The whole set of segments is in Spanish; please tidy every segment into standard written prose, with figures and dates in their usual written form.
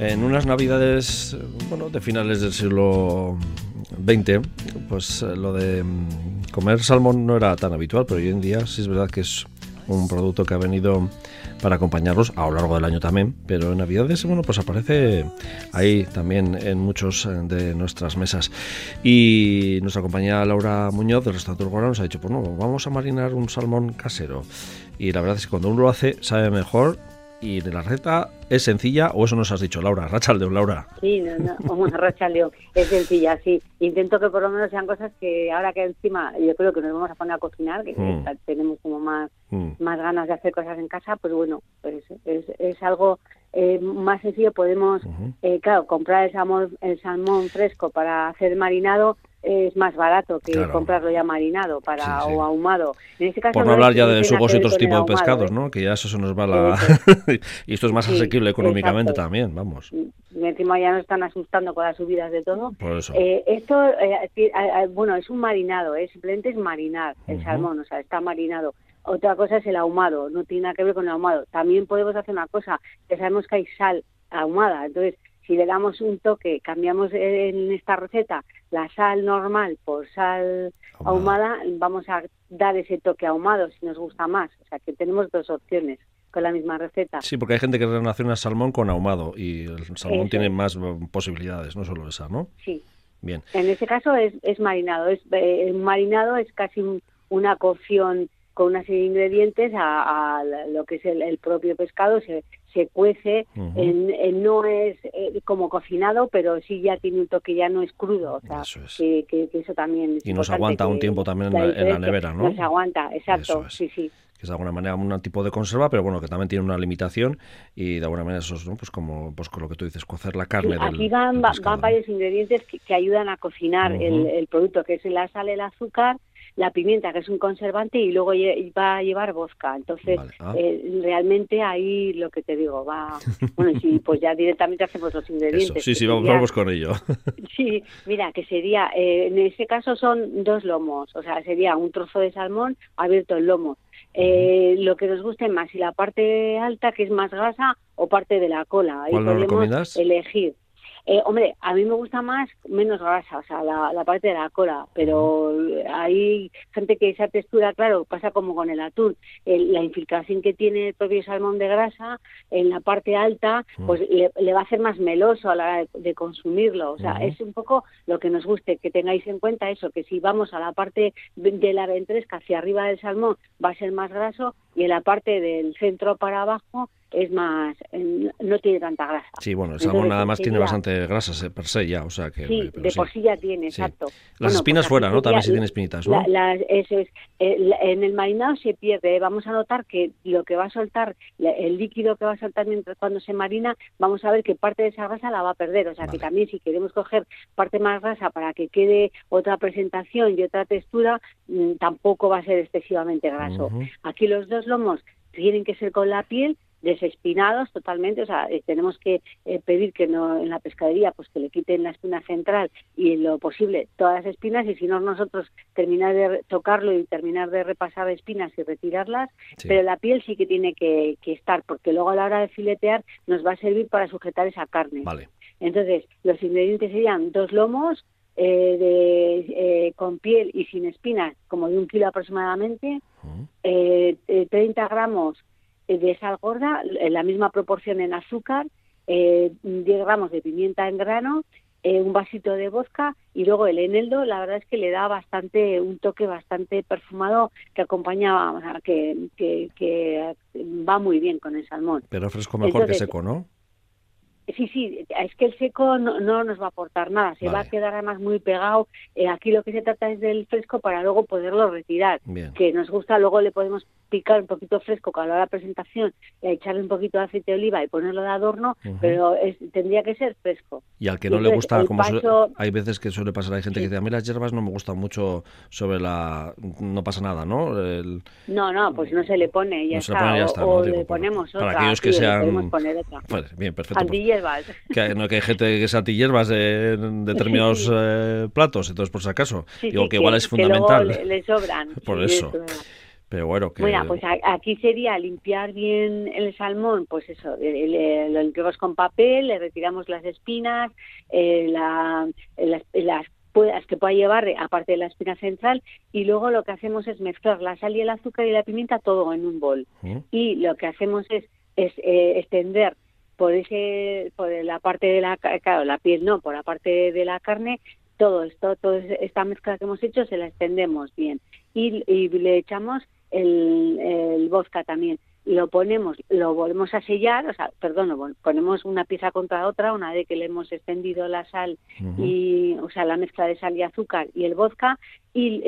En unas navidades, bueno, de finales del siglo XX, pues lo de comer salmón no era tan habitual, pero hoy en día sí es verdad que es un producto que ha venido para acompañarlos a lo largo del año también, pero en Navidades, bueno, pues aparece ahí también en muchos de nuestras mesas. Y nuestra compañera Laura Muñoz del restaurante Urgora nos ha dicho, pues no, vamos a marinar un salmón casero. Y la verdad es que cuando uno lo hace, sabe mejor. Y de la receta es sencilla, o eso nos has dicho, Laura. Rachaldeón, Laura. Sí, una rachaldeón. Es sencilla, sí. Intento que por lo menos sean cosas que ahora que encima yo creo que nos vamos a poner a cocinar, que tenemos como más ganas de hacer cosas en casa, pues bueno, pues es algo más sencillo. Podemos, claro, comprar el salmón fresco para hacer marinado. Es más barato que comprarlo ya marinado o ahumado. En este caso, por no hablar ya de sugos y otros tipos de pescados, ¿no? Que ya eso se nos va la... y esto es más asequible económicamente también, vamos. Y encima ya nos están asustando con las subidas de todo. Por eso. Bueno, es un marinado, simplemente es marinar el salmón, o sea, está marinado. Otra cosa es el ahumado, no tiene nada que ver con el ahumado. También podemos hacer una cosa, que sabemos que hay sal ahumada, entonces si le damos un toque, cambiamos en esta receta la sal normal por sal ahumada, vamos a dar ese toque ahumado si nos gusta más. O sea, que tenemos dos opciones con la misma receta. Sí, porque hay gente que relaciona salmón con ahumado y el salmón tiene más posibilidades, no solo esa, ¿no? Sí. Bien. En este caso es marinado. El marinado es casi una cocción con una serie de ingredientes a lo que es el propio pescado, se cuece, no es como cocinado, pero sí ya tiene un toque, ya no es crudo, o sea, eso es. que eso también es y nos aguanta un tiempo también en la nevera, ¿no? Nos aguanta, exacto, sí. Que es de alguna manera un tipo de conserva, pero bueno, que también tiene una limitación y de alguna manera eso es, ¿no? Pues como pues con lo que tú dices, cocer la carne del aquí van varios ingredientes que ayudan a cocinar el producto, que es la sal, el azúcar, la pimienta, que es un conservante, y luego va a llevar vodka. Entonces, realmente ahí lo que te digo, bueno, sí, pues ya directamente hacemos los ingredientes. Eso, sí, vamos con ello. Sí, mira, que sería, en ese caso son 2 lomos, o sea, sería un trozo de salmón abierto el lomo. Lo que nos guste más, si la parte alta, que es más grasa, o parte de la cola. Ahí ¿cuál nos podemos recomiendas? Elegir. Hombre, a mí me gusta menos grasa, o sea, la parte de la cola, pero hay gente que esa textura, claro, pasa como con el atún, la infiltración que tiene el propio salmón de grasa en la parte alta, pues le va a hacer más meloso a la hora de consumirlo, o sea, es un poco lo que nos guste, que tengáis en cuenta eso, que si vamos a la parte de la ventresca hacia arriba del salmón va a ser más graso, y en la parte del centro para abajo es más, no tiene tanta grasa. Sí, bueno, el salmón nada más tiene bastante grasa per se ya, o sea que... Sí, por sí ya tiene, exacto. Las espinas fuera, ¿no? También si tiene espinitas, ¿no? Eso es. En el marinado se pierde. Vamos a notar que lo que va a soltar, el líquido que va a soltar cuando se marina, vamos a ver que parte de esa grasa la va a perder. O sea que también si queremos coger parte más grasa para que quede otra presentación y otra textura, tampoco va a ser excesivamente graso. Aquí los 2 lomos tienen que ser con la piel, desespinados totalmente, o sea, tenemos que pedir que no en la pescadería pues que le quiten la espina central y en lo posible todas las espinas, y si no nosotros terminar de tocarlo y terminar de repasar espinas y retirarlas, pero la piel sí que tiene que estar, porque luego a la hora de filetear nos va a servir para sujetar esa carne. Entonces, los ingredientes serían 2 lomos con piel y sin espinas, como de 1 kilo aproximadamente, 30 gramos de sal gorda, en la misma proporción en azúcar, 10 gramos de pimienta en grano, un vasito de vodka, y luego el eneldo, la verdad es que le da un toque bastante perfumado que acompaña, o sea, que va muy bien con el salmón. Pero fresco mejor que seco, ¿no? Sí, es que el seco no nos va a aportar nada, se va a quedar además muy pegado. Aquí lo que se trata es del fresco para luego poderlo retirar. Que nos gusta, luego le podemos picar un poquito fresco a la hora de la presentación, echarle un poquito de aceite de oliva y ponerlo de adorno, pero tendría que ser fresco. Y al que no le gusta, hay veces que suele pasar, hay gente que dice, a mí las hierbas no me gustan mucho no pasa nada, ¿no? No, pues no se le pone, ya está, ¿no? le ponemos otra. Para aquellos que sean... Vale, bien, perfecto. Antihierbas. Que hay gente que es antihierbas en determinados platos, entonces por si acaso. Digo que igual es fundamental. Que luego le sobran. Por eso. Pero bueno, que... Bueno, pues aquí sería limpiar bien el salmón, pues eso, lo limpiamos con papel, le retiramos las espinas, las que pueda llevar, aparte de la espina central, y luego lo que hacemos es mezclar la sal y el azúcar y la pimienta todo en un bol. Y lo que hacemos es extender por la parte de claro, la piel no, por la parte de la carne, toda esta mezcla que hemos hecho se la extendemos bien. Y le echamos el vodka también. Lo volvemos a sellar, ponemos una pieza contra otra, una vez que le hemos extendido la sal la mezcla de sal y azúcar y el vodka, y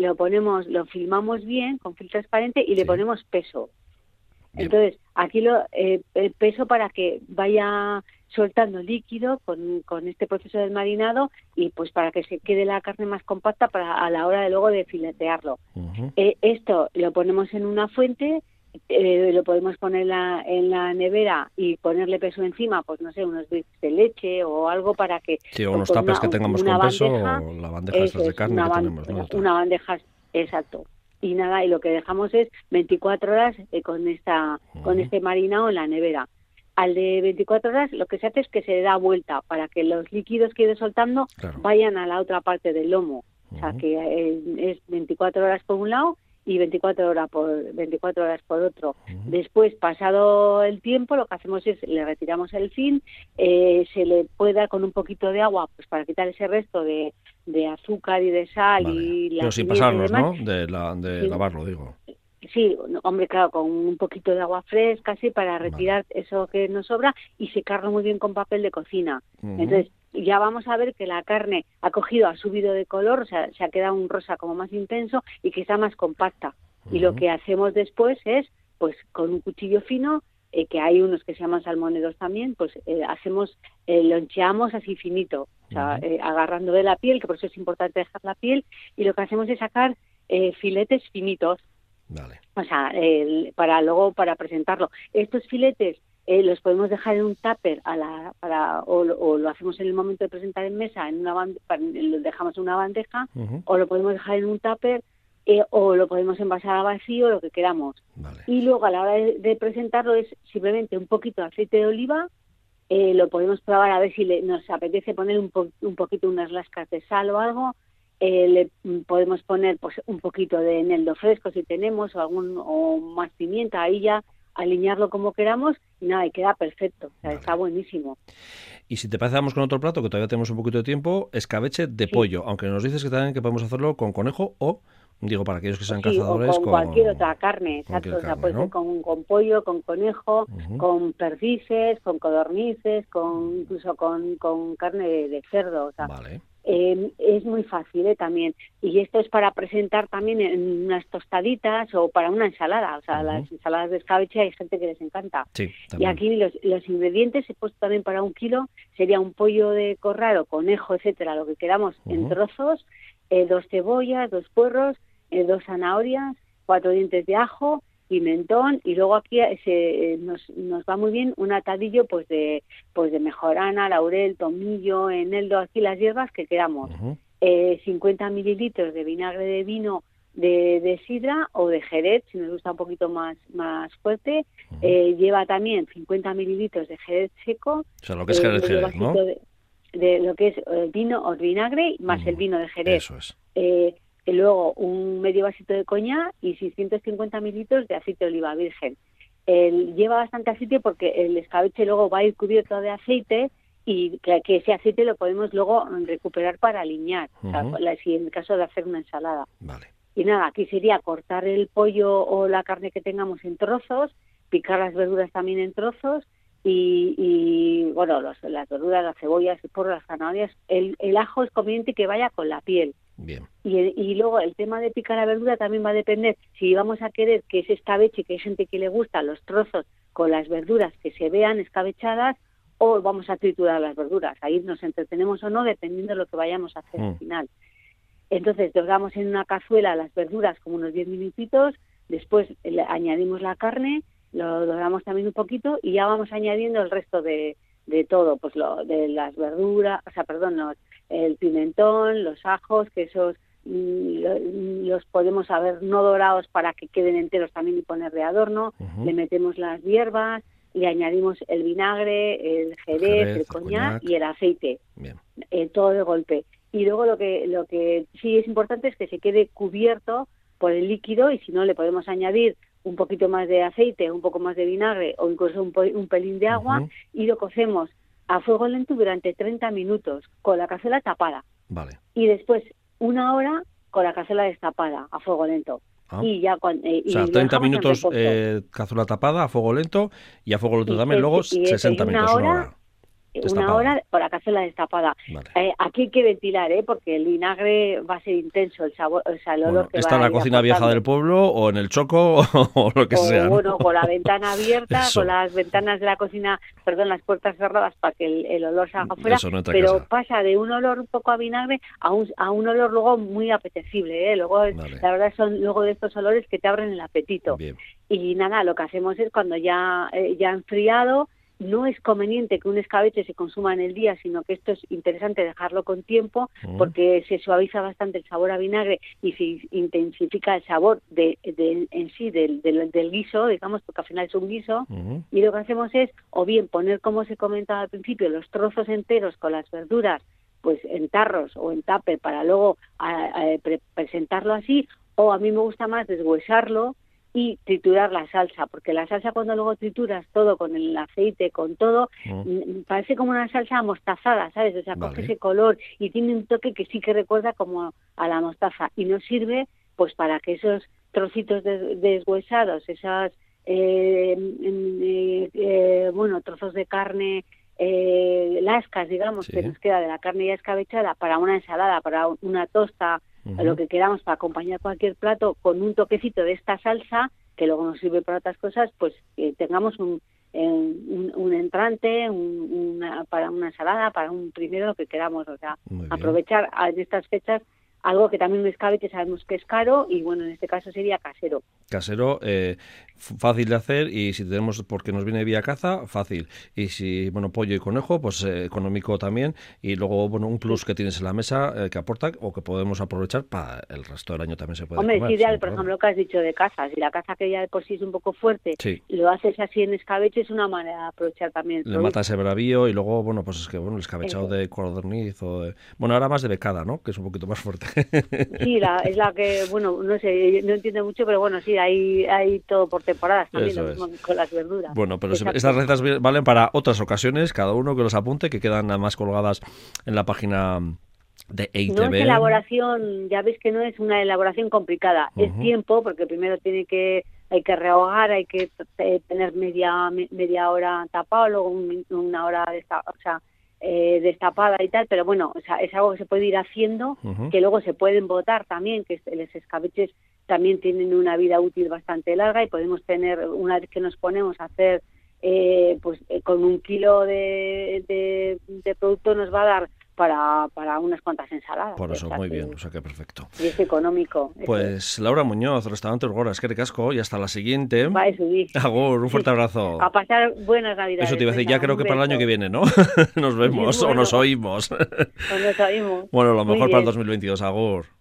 lo filmamos bien con film transparente y le ponemos peso. Bien. Entonces, aquí el peso para que vaya soltando líquido con este proceso del marinado y pues para que se quede la carne más compacta a la hora de luego de filetearlo. Esto lo ponemos en una fuente, lo podemos poner en la nevera y ponerle peso encima, pues no sé, unos bits de leche o algo para que... Sí, o unos tapes que tengamos con peso, o la bandeja estas de carne que tenemos, ¿no? Una bandeja, exacto. Y nada, y lo que dejamos es 24 horas con este marinado en la nevera. Al de 24 horas lo que se hace es que se da vuelta para que los líquidos que he ido soltando vayan a la otra parte del lomo. O sea, que es 24 horas por un lado y 24 horas por otro. Después, pasado el tiempo, lo que hacemos es le retiramos el fin, se le puede dar con un poquito de agua pues para quitar ese resto de azúcar y de sal y pero sin pasarlos, ¿no? De lavarlo, digo. Sí, hombre, claro, con un poquito de agua fresca, así, para retirar eso que nos sobra y secarlo muy bien con papel de cocina. Entonces, ya vamos a ver que la carne ha subido de color, o sea, se ha quedado un rosa como más intenso y que está más compacta. Y lo que hacemos después es, pues, con un cuchillo fino, que hay unos que se llaman salmoneros también, pues loncheamos así finito, o sea, agarrando de la piel, que por eso es importante dejar la piel, y lo que hacemos es sacar filetes finitos. Vale. O sea, para presentarlo. Estos filetes los podemos dejar en un tupper o lo hacemos en el momento de presentar en mesa, lo dejamos en una bandeja, o lo podemos dejar en un tupper, o lo podemos envasar a vacío, lo que queramos. Vale. Y luego a la hora de presentarlo es simplemente un poquito de aceite de oliva, lo podemos probar a ver si nos apetece poner un poquito, unas lascas de sal o algo. Le podemos poner pues un poquito de eneldo fresco si tenemos o más pimienta, ahí ya alinearlo como queramos y nada, y queda perfecto, o sea, está buenísimo. Y si te parece, vamos con otro plato que todavía tenemos un poquito de tiempo, escabeche de pollo, aunque nos dices que también que podemos hacerlo con conejo o, digo, para aquellos que sean cazadores, o con cualquier otra carne, exacto, o sea, puede ser con pollo, con conejo, con perdices, con codornices, incluso con carne de cerdo, o sea, es muy fácil también, y esto es para presentar también en unas tostaditas o para una ensalada, o sea, las ensaladas de escabeche hay gente que les encanta. Sí, y aquí los ingredientes he puesto también para 1 kilo, sería un pollo de corral o conejo, etcétera, lo que queramos en trozos, 2 cebollas, 2 puerros, 2 zanahorias, 4 dientes de ajo, pimentón, y luego aquí nos va muy bien un atadillo pues de mejorana, laurel, tomillo, eneldo, aquí las hierbas que queramos. 50 mililitros de vinagre de vino de sidra o de jerez, si nos gusta un poquito más fuerte. Lleva también 50 mililitros de jerez seco. O sea, lo que es jerez, ¿no? De lo que es vino o vinagre más el vino de jerez. Eso es. Y luego un medio vasito de coñac y 650 mililitros de aceite de oliva virgen. Lleva bastante aceite porque el escabeche luego va a ir cubierto de aceite y que ese aceite lo podemos luego recuperar para aliñar, o sea, si en el caso de hacer una ensalada. Vale. Y nada, aquí sería cortar el pollo o la carne que tengamos en trozos, picar las verduras también en trozos y bueno, las verduras, las cebollas, por las zanahorias. El ajo es conveniente que vaya con la piel. Bien. Y luego el tema de picar la verdura también va a depender si vamos a querer que ese escabeche, que hay gente que le gusta los trozos con las verduras que se vean escabechadas, o vamos a triturar las verduras. Ahí nos entretenemos o no, dependiendo de lo que vayamos a hacer al final. Entonces doramos en una cazuela las verduras como unos 10 minutitos, después añadimos la carne, lo doramos también un poquito y ya vamos añadiendo el resto de todo, pues de las verduras, el pimentón, los ajos, que esos los podemos saber no dorados para que queden enteros también y poner de adorno. Le metemos las hierbas, le añadimos el vinagre, el jerez, el coñac y el aceite. Bien. Todo de golpe. Y luego lo que sí es importante es que se quede cubierto por el líquido, y si no le podemos añadir un poquito más de aceite, un poco más de vinagre o incluso un pelín de agua, y lo cocemos a fuego lento durante 30 minutos con la cazuela tapada. Vale. Y después 1 hora con la cazuela destapada a fuego lento. Y ya cuando, o sea, 30 minutos cazuela tapada a fuego lento, y a fuego lento también luego 60 minutos, 1 hora. Una hora con la cazuela destapada. Vale. Aquí hay que ventilar, porque el vinagre va a ser intenso, el sabor, o sea, el olor que ¿está va en la cocina vieja del pueblo o en el choco o lo que sea? Bueno, con la ventana abierta, con las ventanas de la cocina, las puertas cerradas para que el olor salga afuera, pero pasa de un olor un poco a vinagre a un olor luego muy apetecible, Luego, la verdad, son luego de estos olores que te abren el apetito. Bien. Y nada, lo que hacemos es cuando ya ha enfriado. No es conveniente que un escabeche se consuma en el día, sino que esto es interesante dejarlo con tiempo, porque se suaviza bastante el sabor a vinagre y se intensifica el sabor en sí del guiso, digamos, porque al final es un guiso. Y lo que hacemos es, o bien poner, como se comentaba al principio, los trozos enteros con las verduras, pues en tarros o en tupper para luego presentarlo así, o a mí me gusta más deshuesarlo y triturar la salsa, porque la salsa, cuando luego trituras todo con el aceite, con todo, parece como una salsa amostazada, ¿sabes? O sea, coge ese color y tiene un toque que sí que recuerda como a la mostaza, y nos sirve pues para que esos trocitos deshuesados, esas trozos de carne, lascas, digamos, que nos queda de la carne ya escabechada, para una ensalada, para una tosta, lo que queramos, para acompañar cualquier plato, con un toquecito de esta salsa, que luego nos sirve para otras cosas, pues que tengamos un entrante, para una ensalada, para un primero, lo que queramos. O sea, aprovechar en estas fechas algo que también un escabeche sabemos que es caro, y bueno, en este caso sería casero. Casero, fácil de hacer, y si tenemos, porque nos viene vía caza, fácil. Y si, pollo y conejo, pues económico también. Y luego, un plus que tienes en la mesa que aporta, o que podemos aprovechar para el resto del año también se puede comer. Es ideal, por ejemplo, lo que has dicho de caza. Si la caza, que ya de por sí es un poco fuerte, lo haces así en escabeche, es una manera de aprovechar también. Le mata ese bravío, y luego, pues es que, el escabechado de codorniz o de... ahora más de becada, ¿no? Que es un poquito más fuerte. Sí, es la que, no sé, no entiendo mucho, pero sí, hay todo por temporadas también, lo mismo con las verduras. Pero estas recetas valen para otras ocasiones, cada uno que los apunte, que quedan nada más colgadas en la página de EITV. No es elaboración, ya veis que no es una elaboración complicada, es tiempo, porque primero hay que rehogar, hay que tener media hora tapado, luego una hora destapada y tal, pero es algo que se puede ir haciendo, que luego se pueden botar también, que los escabeches también tienen una vida útil bastante larga, y podemos tener, una vez que nos ponemos a hacer, con 1 kilo de producto nos va a dar para unas cuantas ensaladas. Por eso, muy bien, o sea que perfecto. Y es económico. Pues Laura Muñoz, Restaurante Orgora, eskerrik asko, y hasta la siguiente. Va, subir. Agur, un fuerte abrazo. A pasar buenas Navidades. Eso te iba a decir, ya creo que para el año que viene, ¿no? Nos vemos, o nos oímos. O nos oímos. Bueno, lo mejor para el 2022, agur.